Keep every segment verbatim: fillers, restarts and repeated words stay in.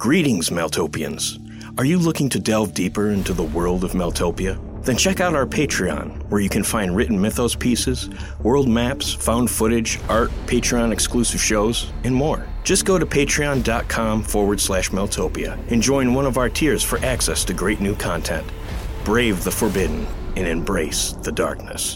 Greetings, Meltopians. Are you looking to delve deeper into the world of Meltopia? Then check out our Patreon, where you can find written mythos pieces, world maps, found footage, art, Patreon-exclusive shows, and more. Just go to patreon.com forward slash Meltopia and join one of our tiers for access to great new content. Brave the forbidden and embrace the darkness.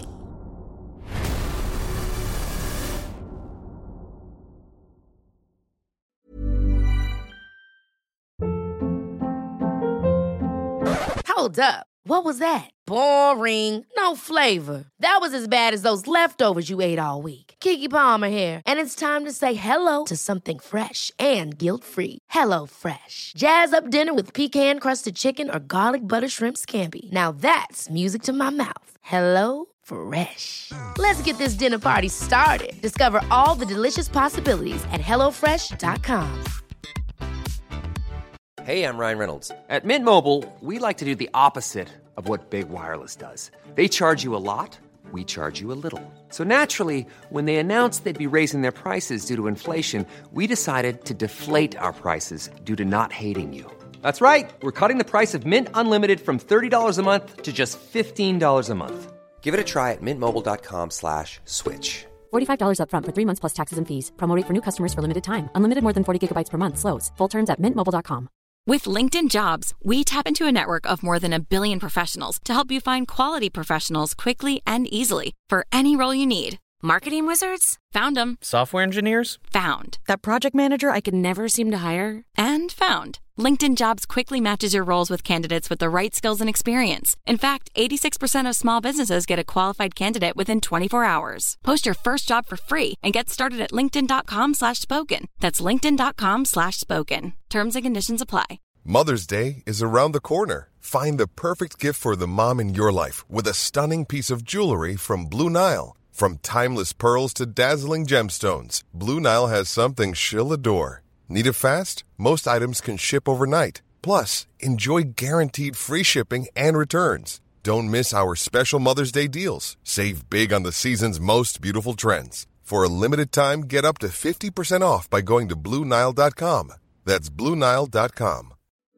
Hold up. What was that? Boring. No flavor. That was as bad as those leftovers you ate all week. Keke Palmer here, and it's time to say hello to something fresh and guilt-free. Hello Fresh. Jazz up dinner with pecan-crusted chicken or garlic butter shrimp scampi. Now that's music to my mouth. Hello Fresh. Let's get this dinner party started. Discover all the delicious possibilities at hello fresh dot com. Hey, I'm Ryan Reynolds. At Mint Mobile, we like to do the opposite of what Big Wireless does. They charge you a lot, we charge you a little. So naturally, when they announced they'd be raising their prices due to inflation, we decided to deflate our prices due to not hating you. That's right. We're cutting the price of Mint Unlimited from thirty dollars a month to just fifteen dollars a month. Give it a try at mintmobile.com slash switch. forty-five dollars up front for three months plus taxes and fees. Promo rate for new customers for limited time. Unlimited more than forty gigabytes per month slows. Full terms at mint mobile dot com. With LinkedIn Jobs, we tap into a network of more than a billion professionals to help you find quality professionals quickly and easily for any role you need. Marketing wizards? Found them. Software engineers? Found. That project manager I could never seem to hire? And found. LinkedIn Jobs quickly matches your roles with candidates with the right skills and experience. In fact, eighty-six percent of small businesses get a qualified candidate within twenty-four hours. Post your first job for free and get started at linkedin.com slash spoken. That's linkedin.com slash spoken. Terms and conditions apply. Mother's Day is around the corner. Find the perfect gift for the mom in your life with a stunning piece of jewelry from Blue Nile. From timeless pearls to dazzling gemstones, Blue Nile has something she'll adore. Need it fast? Most items can ship overnight. Plus, enjoy guaranteed free shipping and returns. Don't miss our special Mother's Day deals. Save big on the season's most beautiful trends. For a limited time, get up to fifty percent off by going to Blue Nile dot com. That's Blue Nile dot com.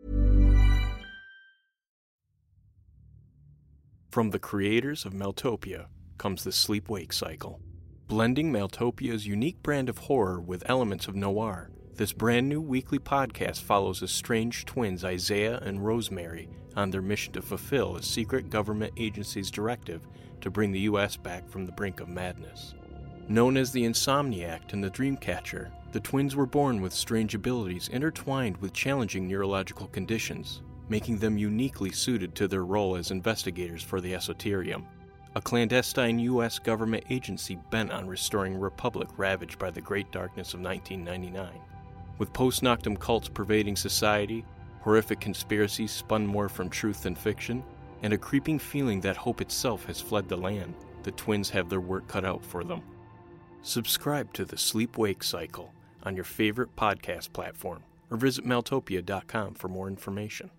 From the creators of Meltopia comes the Sleep-Wake Cycle. Blending Meltopia's unique brand of horror with elements of noir, this brand new weekly podcast follows the strange twins Isaiah and Rosemary on their mission to fulfill a secret government agency's directive to bring the U S back from the brink of madness. Known as the Insomniac and the Dreamcatcher, the twins were born with strange abilities intertwined with challenging neurological conditions, making them uniquely suited to their role as investigators for the Esoterium, a clandestine U S government agency bent on restoring a republic ravaged by the Great Darkness of nineteen ninety-nine. With post-Noctum cults pervading society, horrific conspiracies spun more from truth than fiction, and a creeping feeling that hope itself has fled the land, the twins have their work cut out for them. Subscribe to the Sleep-Wake Cycle on your favorite podcast platform, or visit meltopia dot com for more information.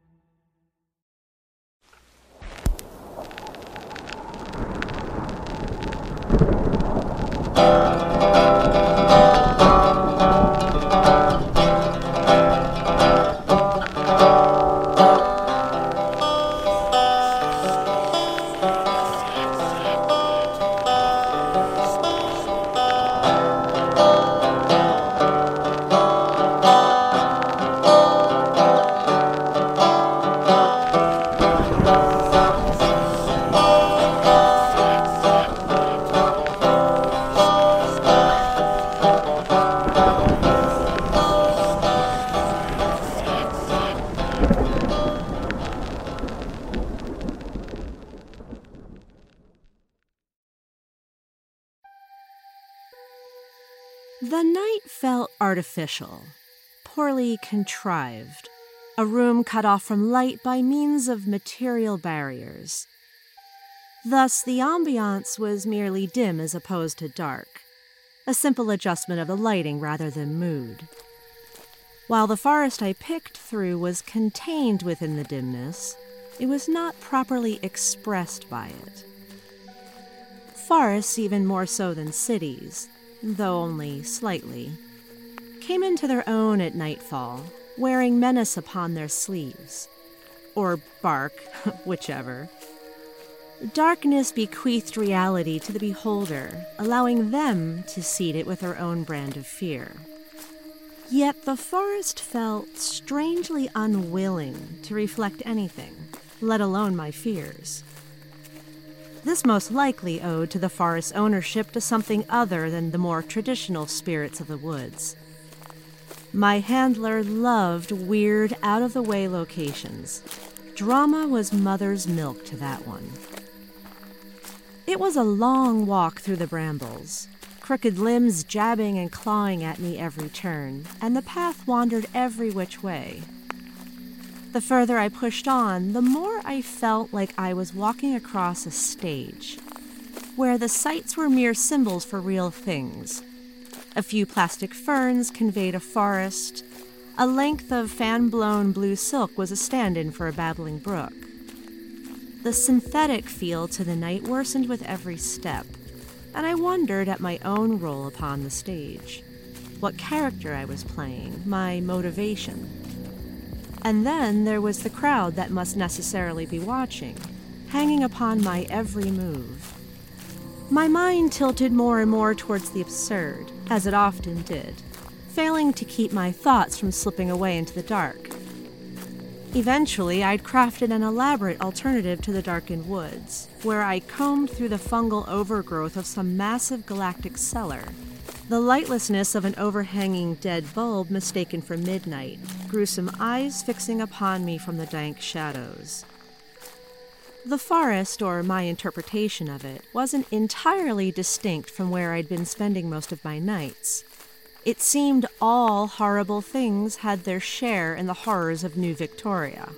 The night felt artificial, poorly contrived, a room cut off from light by means of material barriers. Thus, the ambiance was merely dim as opposed to dark, a simple adjustment of the lighting rather than mood. While the forest I picked through was contained within the dimness, it was not properly expressed by it. Forests, even more so than cities, though only slightly, came into their own at nightfall, wearing menace upon their sleeves. Or bark, whichever. Darkness bequeathed reality to the beholder, allowing them to seed it with their own brand of fear. Yet the forest felt strangely unwilling to reflect anything, let alone my fears. This most likely owed to the forest's ownership to something other than the more traditional spirits of the woods. My handler loved weird, out-of-the-way locations. Drama was mother's milk to that one. It was a long walk through the brambles, crooked limbs jabbing and clawing at me every turn, and the path wandered every which way. The further I pushed on, the more I felt like I was walking across a stage, where the sights were mere symbols for real things. A few plastic ferns conveyed a forest. A length of fan-blown blue silk was a stand-in for a babbling brook. The synthetic feel to the night worsened with every step, and I wondered at my own role upon the stage, what character I was playing, my motivation. And then there was the crowd that must necessarily be watching, hanging upon my every move. My mind tilted more and more towards the absurd, as it often did, failing to keep my thoughts from slipping away into the dark. Eventually, I'd crafted an elaborate alternative to the darkened woods, where I combed through the fungal overgrowth of some massive galactic cellar. The lightlessness of an overhanging dead bulb mistaken for midnight, gruesome eyes fixing upon me from the dank shadows. The forest, or my interpretation of it, wasn't entirely distinct from where I'd been spending most of my nights. It seemed all horrible things had their share in the horrors of New Victoria.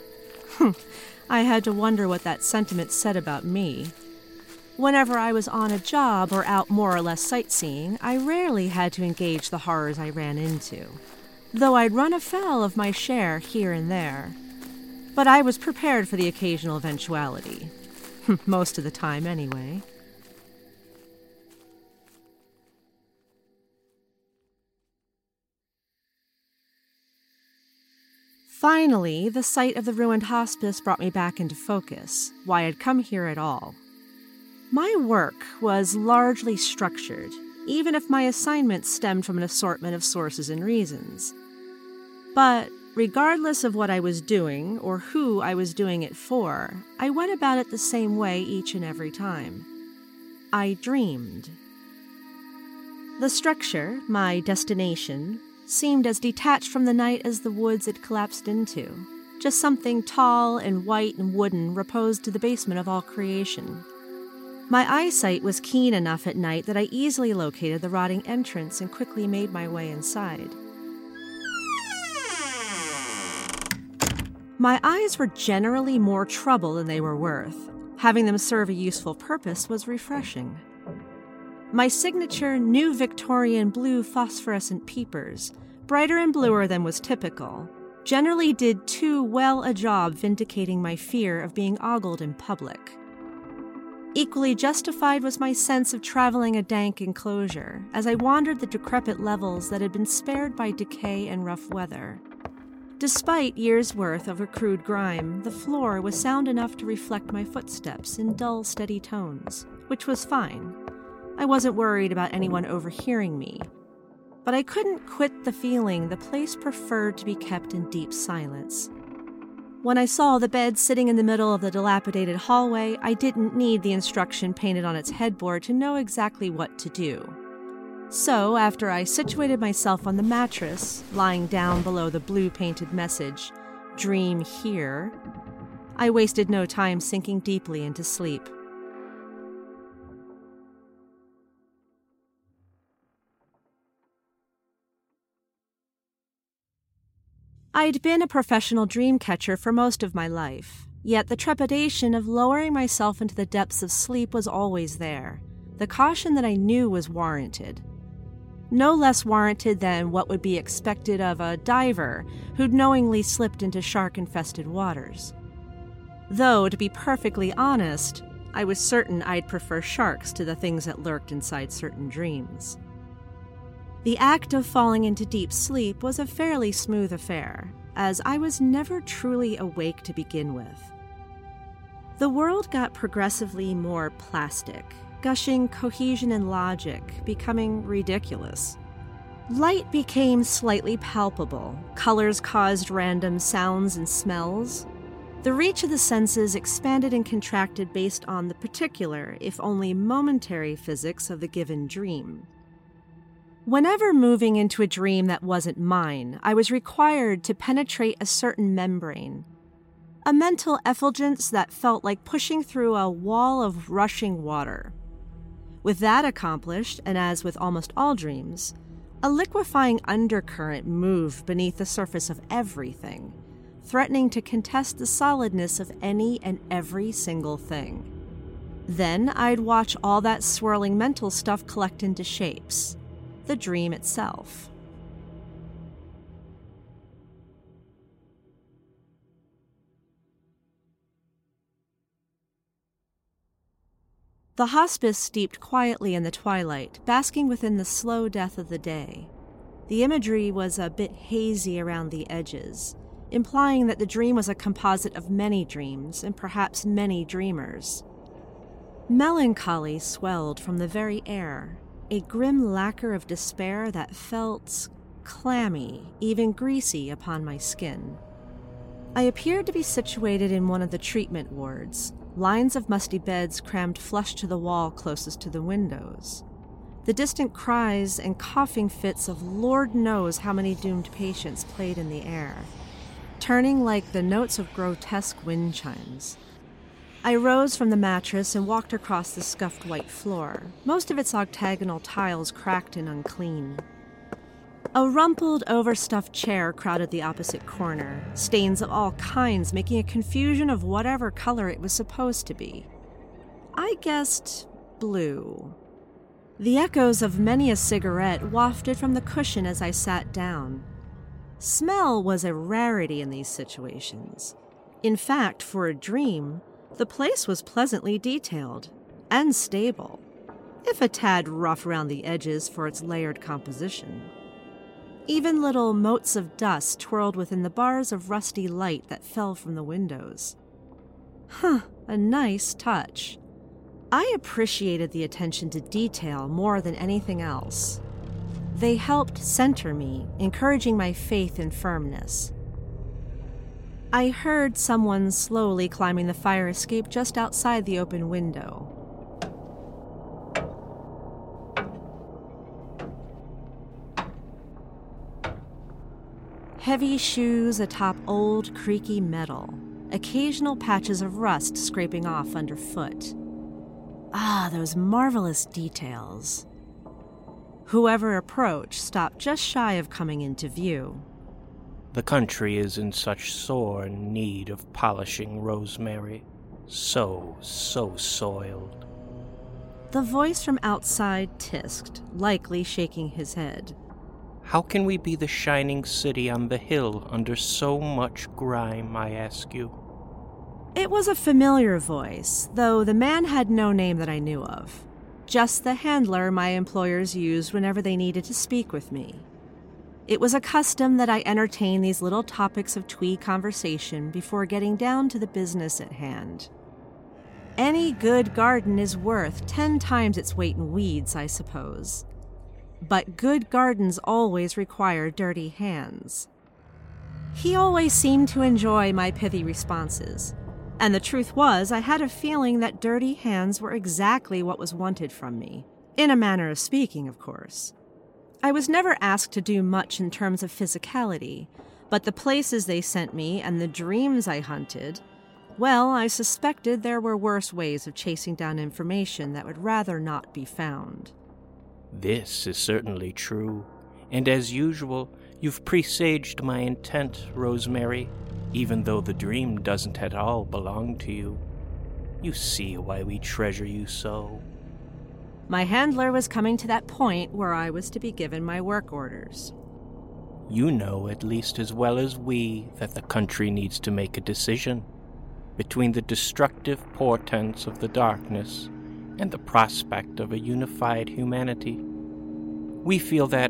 I had to wonder what that sentiment said about me. Whenever I was on a job or out more or less sightseeing, I rarely had to engage the horrors I ran into, though I'd run afoul of my share here and there. But I was prepared for the occasional eventuality. Most of the time, anyway. Finally, the sight of the ruined hospice brought me back into focus, why I'd come here at all. My work was largely structured, even if my assignments stemmed from an assortment of sources and reasons. But regardless of what I was doing or who I was doing it for, I went about it the same way each and every time. I dreamed. The structure, my destination, seemed as detached from the night as the woods it collapsed into. Just something tall and white and wooden reposed to the basement of all creation. My eyesight was keen enough at night that I easily located the rotting entrance and quickly made my way inside. My eyes were generally more trouble than they were worth. Having them serve a useful purpose was refreshing. My signature New Victorian blue phosphorescent peepers, brighter and bluer than was typical, generally did too well a job vindicating my fear of being ogled in public. Equally justified was my sense of traveling a dank enclosure as I wandered the decrepit levels that had been spared by decay and rough weather. Despite years' worth of accrued grime, the floor was sound enough to reflect my footsteps in dull, steady tones, which was fine. I wasn't worried about anyone overhearing me, but I couldn't quit the feeling the place preferred to be kept in deep silence. When I saw the bed sitting in the middle of the dilapidated hallway, I didn't need the instruction painted on its headboard to know exactly what to do. So, after I situated myself on the mattress, lying down below the blue-painted message, "Dream here," I wasted no time sinking deeply into sleep. I'd been a professional dream catcher for most of my life, yet the trepidation of lowering myself into the depths of sleep was always there, the caution that I knew was warranted. No less warranted than what would be expected of a diver who'd knowingly slipped into shark-infested waters. Though, to be perfectly honest, I was certain I'd prefer sharks to the things that lurked inside certain dreams. The act of falling into deep sleep was a fairly smooth affair, as I was never truly awake to begin with. The world got progressively more plastic, gushing cohesion and logic, becoming ridiculous. Light became slightly palpable, colors caused random sounds and smells. The reach of the senses expanded and contracted based on the particular, if only momentary, physics of the given dream. Whenever moving into a dream that wasn't mine, I was required to penetrate a certain membrane, a mental effulgence that felt like pushing through a wall of rushing water. With that accomplished, and as with almost all dreams, a liquefying undercurrent moved beneath the surface of everything, threatening to contest the solidness of any and every single thing. Then I'd watch all that swirling mental stuff collect into shapes, the dream itself. The hospice steeped quietly in the twilight, basking within the slow death of the day. The imagery was a bit hazy around the edges, implying that the dream was a composite of many dreams and perhaps many dreamers. Melancholy swelled from the very air, a grim lacquer of despair that felt clammy, even greasy upon my skin. I appeared to be situated in one of the treatment wards, lines of musty beds crammed flush to the wall closest to the windows. The distant cries and coughing fits of Lord knows how many doomed patients played in the air, turning like the notes of grotesque wind chimes. I rose from the mattress and walked across the scuffed white floor, most of its octagonal tiles cracked and unclean. A rumpled, overstuffed chair crowded the opposite corner, stains of all kinds making a confusion of whatever color it was supposed to be. I guessed blue. The echoes of many a cigarette wafted from the cushion as I sat down. Smell was a rarity in these situations. In fact, for a dream, the place was pleasantly detailed and stable, if a tad rough around the edges for its layered composition. Even little motes of dust twirled within the bars of rusty light that fell from the windows. Huh, a nice touch. I appreciated the attention to detail more than anything else. They helped center me, encouraging my faith and firmness. I heard someone slowly climbing the fire escape just outside the open window. Heavy shoes atop old, creaky metal, occasional patches of rust scraping off underfoot. Ah, those marvelous details. Whoever approached stopped just shy of coming into view. The country is in such sore need of polishing, Rosemary. So, so soiled. The voice from outside tisked, likely shaking his head. How can we be the shining city on the hill under so much grime, I ask you? It was a familiar voice, though the man had no name that I knew of. Just the handler my employers used whenever they needed to speak with me. It was a custom that I entertain these little topics of twee conversation before getting down to the business at hand. Any good garden is worth ten times its weight in weeds, I suppose. But good gardens always require dirty hands. He always seemed to enjoy my pithy responses, and the truth was I had a feeling that dirty hands were exactly what was wanted from me, in a manner of speaking, of course. I was never asked to do much in terms of physicality, but the places they sent me and the dreams I hunted, well, I suspected there were worse ways of chasing down information that would rather not be found. This is certainly true, and as usual, you've presaged my intent, Rosemary, even though the dream doesn't at all belong to you. You see why we treasure you so. My handler was coming to that point where I was to be given my work orders. You know at least as well as we that the country needs to make a decision between the destructive portents of the darkness and the prospect of a unified humanity. We feel that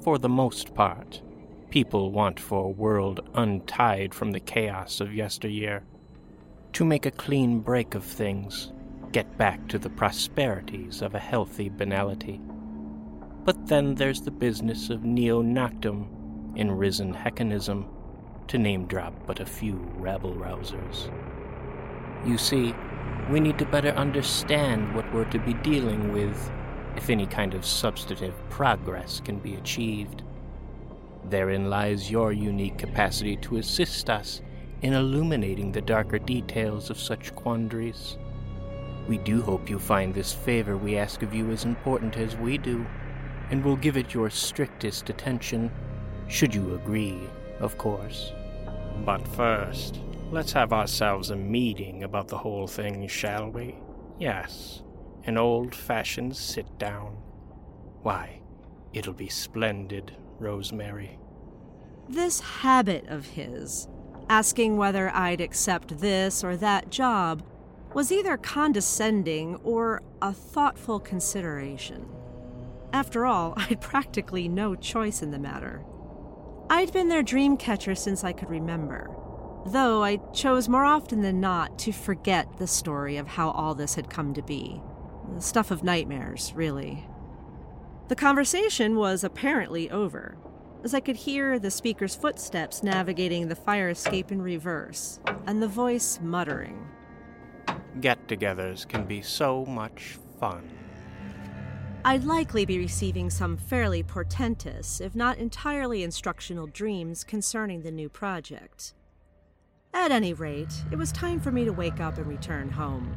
For the most part, people want for a world untied from the chaos of yesteryear, to make a clean break of things, get back to the prosperities of a healthy banality. But then there's the business of neo-Noctum and risen hecanism, to name-drop but a few rabble-rousers. You see, we need to better understand what we're to be dealing with if any kind of substantive progress can be achieved. Therein lies your unique capacity to assist us in illuminating the darker details of such quandaries. We do hope you find this favor we ask of you as important as we do, and will give it your strictest attention, should you agree, of course. But first, let's have ourselves a meeting about the whole thing, shall we? Yes, an old-fashioned sit-down. Why, it'll be splendid, Rosemary. This habit of his, asking whether I'd accept this or that job, was either condescending or a thoughtful consideration. After all, I'd practically no choice in the matter. I'd been their dream catcher since I could remember, though I chose more often than not to forget the story of how all this had come to be. The stuff of nightmares, really. The conversation was apparently over, as I could hear the speaker's footsteps navigating the fire escape in reverse, and the voice muttering. Get-togethers can be so much fun. I'd likely be receiving some fairly portentous, if not entirely instructional dreams concerning the new project. At any rate, it was time for me to wake up and return home.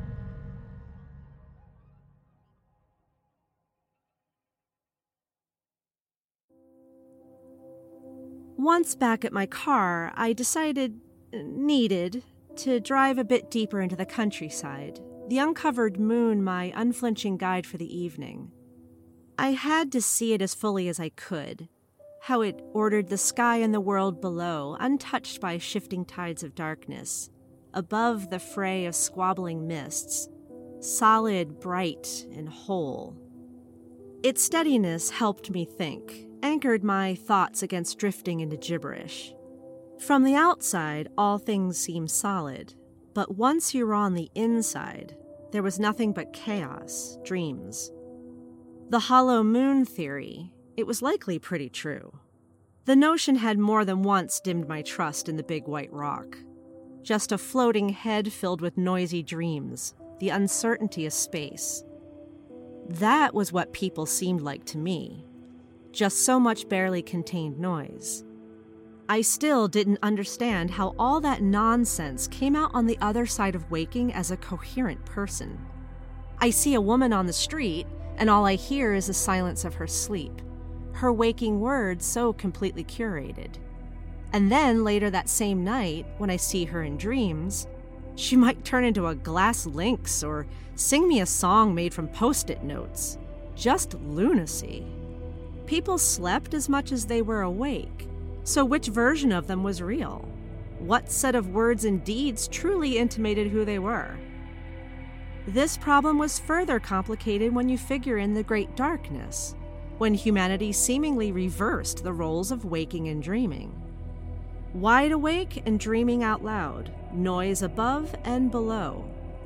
Once back at my car, I decided, needed, to drive a bit deeper into the countryside, the uncovered moon my unflinching guide for the evening. I had to see it as fully as I could, how it ordered the sky and the world below, untouched by shifting tides of darkness, above the fray of squabbling mists, solid, bright, and whole. Its steadiness helped me think, anchored my thoughts against drifting into gibberish. From the outside, all things seemed solid, but once you were on the inside, there was nothing but chaos, dreams. The hollow moon theory, it was likely pretty true. The notion had more than once dimmed my trust in the big white rock. Just a floating head filled with noisy dreams, the uncertainty of space. That was what people seemed like to me. Just so much barely contained noise. I still didn't understand how all that nonsense came out on the other side of waking as a coherent person. I see a woman on the street, and all I hear is the silence of her sleep, her waking words so completely curated. And then later that same night, when I see her in dreams, she might turn into a glass lynx or sing me a song made from post-it notes. Just lunacy. People slept as much as they were awake. So which version of them was real? What set of words and deeds truly intimated who they were? This problem was further complicated when you figure in the Great Darkness, when humanity seemingly reversed the roles of waking and dreaming. Wide awake and dreaming out loud, noise above and below.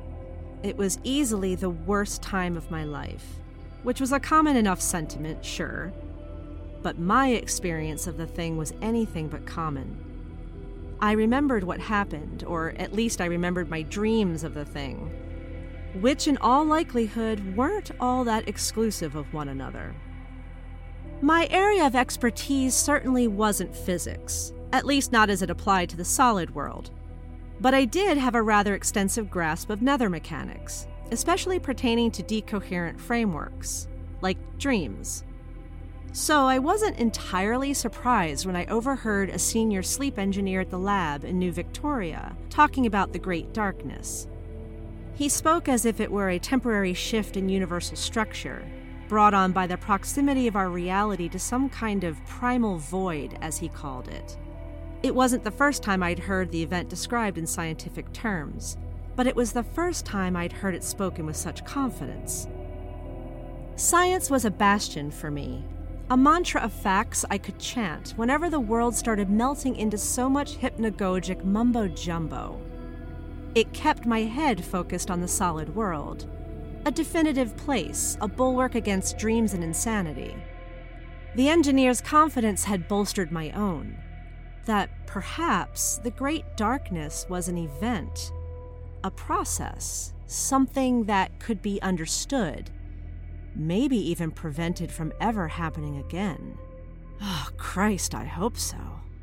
It was easily the worst time of my life, which was a common enough sentiment, sure, but my experience of the thing was anything but common. I remembered what happened, or at least I remembered my dreams of the thing, which in all likelihood weren't all that exclusive of one another. My area of expertise certainly wasn't physics, at least not as it applied to the solid world, but I did have a rather extensive grasp of nether mechanics, especially pertaining to decoherent frameworks, like dreams. So I wasn't entirely surprised when I overheard a senior sleep engineer at the lab in New Victoria talking about the Great Darkness. He spoke as if it were a temporary shift in universal structure, brought on by the proximity of our reality to some kind of primal void, as he called it. It wasn't the first time I'd heard the event described in scientific terms, but it was the first time I'd heard it spoken with such confidence. Science was a bastion for me, A mantra of facts I could chant whenever the world started melting into so much hypnagogic mumbo-jumbo. It kept my head focused on the solid world. A definitive place, a bulwark against dreams and insanity. The engineer's confidence had bolstered my own. That perhaps the great darkness was an event, a process, something that could be understood, maybe even prevented from ever happening again. Oh, Christ, I hope so.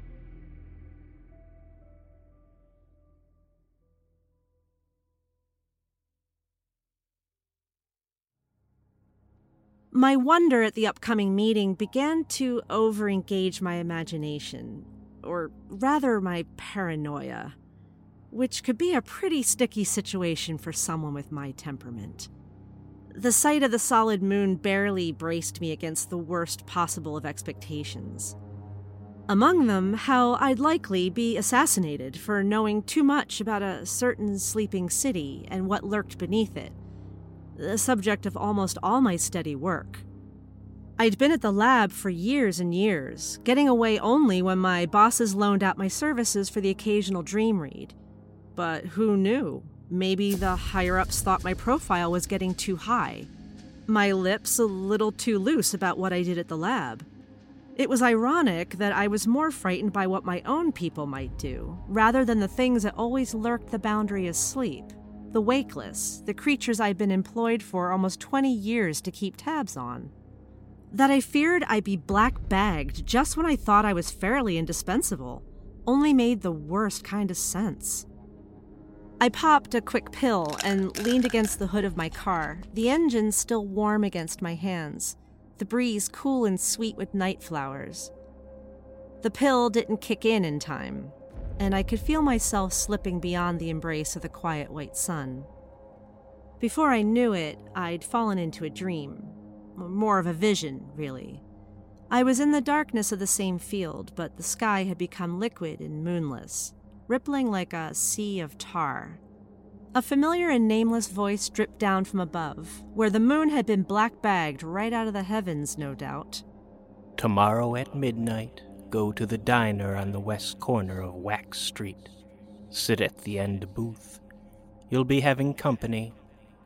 My wonder at the upcoming meeting began to over-engage my imagination, or rather my paranoia, which could be a pretty sticky situation for someone with my temperament. The sight of the solid moon barely braced me against the worst possible of expectations. Among them, how I'd likely be assassinated for knowing too much about a certain sleeping city and what lurked beneath it, the subject of almost all my steady work. I'd been at the lab for years and years, getting away only when my bosses loaned out my services for the occasional dream read. But who knew? Maybe the higher-ups thought my profile was getting too high. My lips a little too loose about what I did at the lab. It was ironic that I was more frightened by what my own people might do, rather than the things that always lurked the boundary of sleep. The wakeless, the creatures I'd been employed for almost twenty years to keep tabs on. That I feared I'd be black-bagged just when I thought I was fairly indispensable, only made the worst kind of sense. I popped a quick pill and leaned against the hood of my car, the engine still warm against my hands, the breeze cool and sweet with night flowers. The pill didn't kick in in time, and I could feel myself slipping beyond the embrace of the quiet white sun. Before I knew it, I'd fallen into a dream. More of a vision, really. I was in the darkness of the same field, but the sky had become liquid and moonless, rippling like a sea of tar. A familiar and nameless voice dripped down from above, where the moon had been black-bagged right out of the heavens, no doubt. Tomorrow at midnight, go to the diner on the west corner of Wax Street. Sit at the end booth. You'll be having company.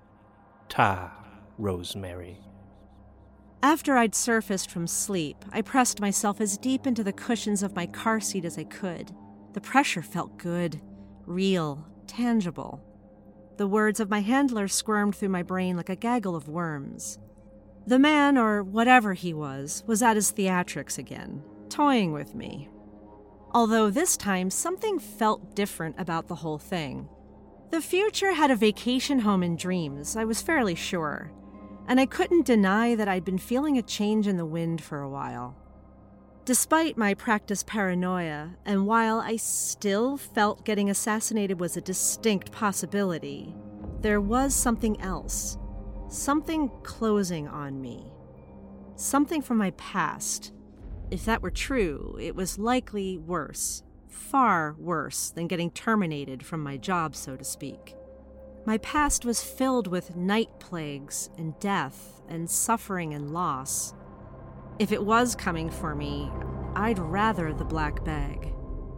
Ta, Rosemary. After I'd surfaced from sleep, I pressed myself as deep into the cushions of my car seat as I could. The pressure felt good, real, tangible. The words of my handler squirmed through my brain like a gaggle of worms. The man, or whatever he was, was at his theatrics again, toying with me. Although this time, something felt different about the whole thing. The future had a vacation home in dreams, I was fairly sure, and I couldn't deny that I'd been feeling a change in the wind for a while. Despite my practiced paranoia, and while I still felt getting assassinated was a distinct possibility, there was something else. Something closing on me. Something from my past. If that were true, it was likely worse. Far worse than getting terminated from my job, so to speak. My past was filled with night plagues and death and suffering and loss. If it was coming for me, I'd rather the black bag.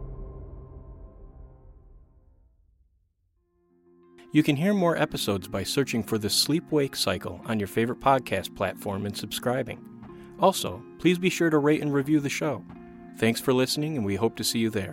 You can hear more episodes by searching for the Sleep-Wake Cycle on your favorite podcast platform and subscribing. Also, please be sure to rate and review the show. Thanks for listening, and we hope to see you there.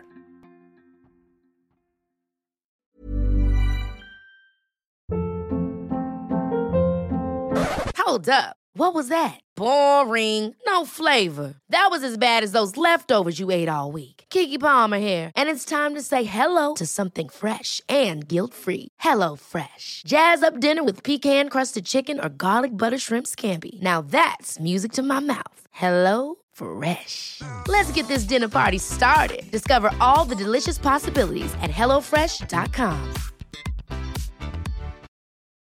Hold up. What was that? Boring. No flavor. That was as bad as those leftovers you ate all week. Keke Palmer here, and it's time to say hello to something fresh and guilt-free. Hello Fresh. Jazz up dinner with pecan-crusted chicken or garlic butter shrimp scampi. Now that's music to my mouth. Hello Fresh. Let's get this dinner party started. Discover all the delicious possibilities at hello fresh dot com.